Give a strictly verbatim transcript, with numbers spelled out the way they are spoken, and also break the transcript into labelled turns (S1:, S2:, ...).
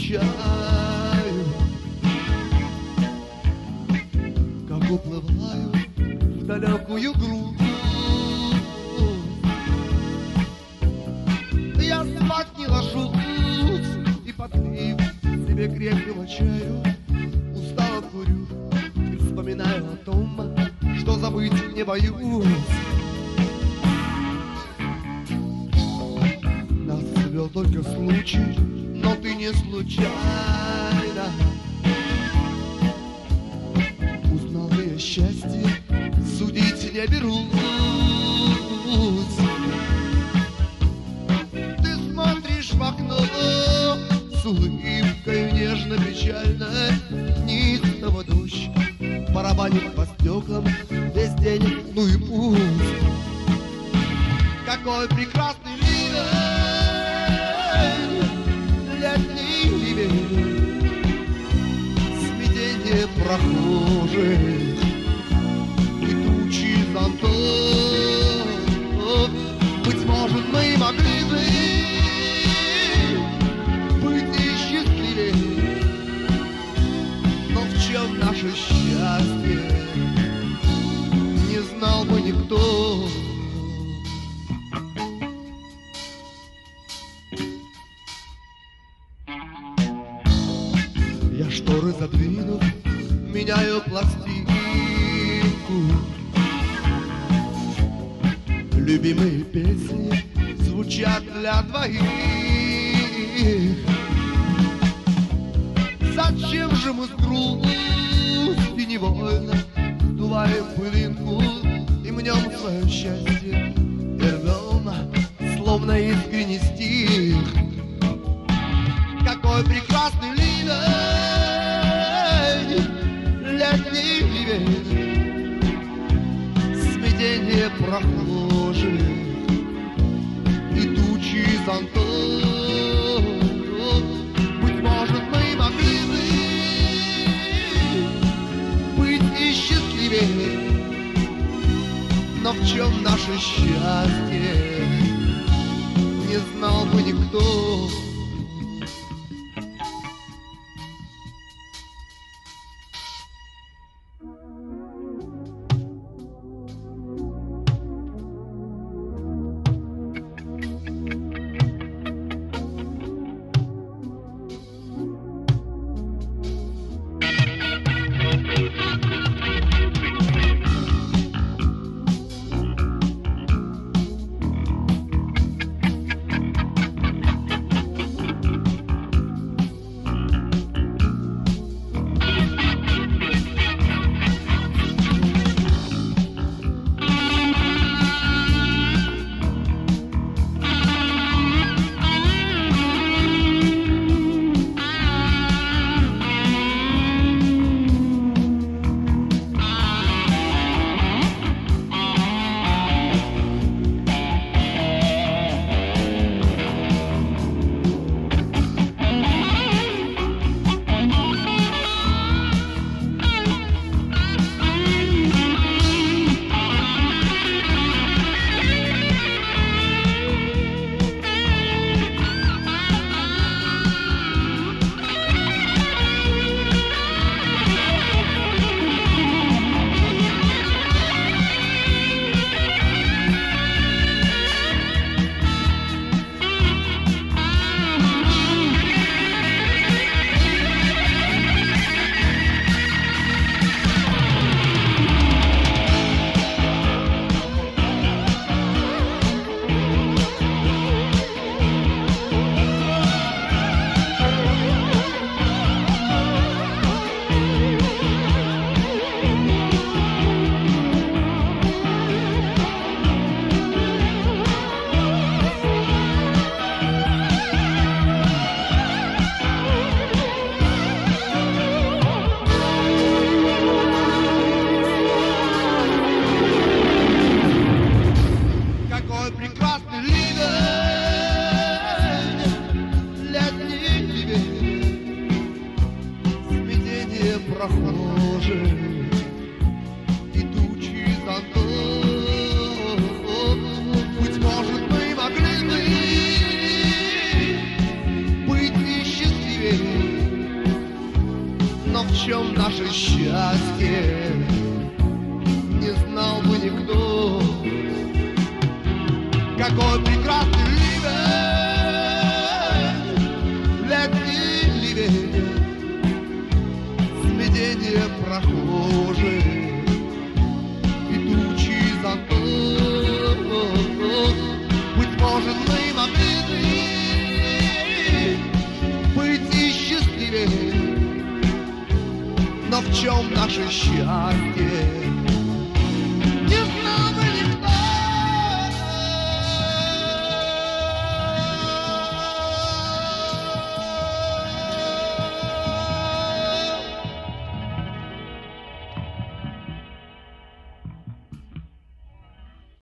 S1: замечаю, как уплываю в далекую грудь. Я спать не ложусь и подлив себе крепкого чаю, устало курю и вспоминаю о том, что забыть не боюсь. Нас свел только случай, но ты не случайно. Узнал я счастье, судить не берусь. Ты смотришь в окно с улыбкой нежно-печально, неистово дождь барабанит по стеклам весь день, ну и пусть. Какой прекрасный ливень, летний ливень, смятение прохожих и тучи зонтов. Быть может, мы могли бы быть и счастливее, но в чем наше счастье, не знал бы никто. Я шторы задвинув, меняю пластинку. Любимые песни звучат для двоих. Зачем же мы с грустью невольно сдуваем пылинку и мнем свое счастье, и рвем, словно искренний стих. Какой прекрасный ливень, летний ливень, смятение прохожих и тучи зонтов. Быть может, мы могли бы быть и счастливее, но в чем наше счастье, не знал бы никто. какой прекрасный ливень, летний ливень, смятение прохожих и тучи зонтов. Быть может, мы могли быть и счастливее, но в чем наше счастье?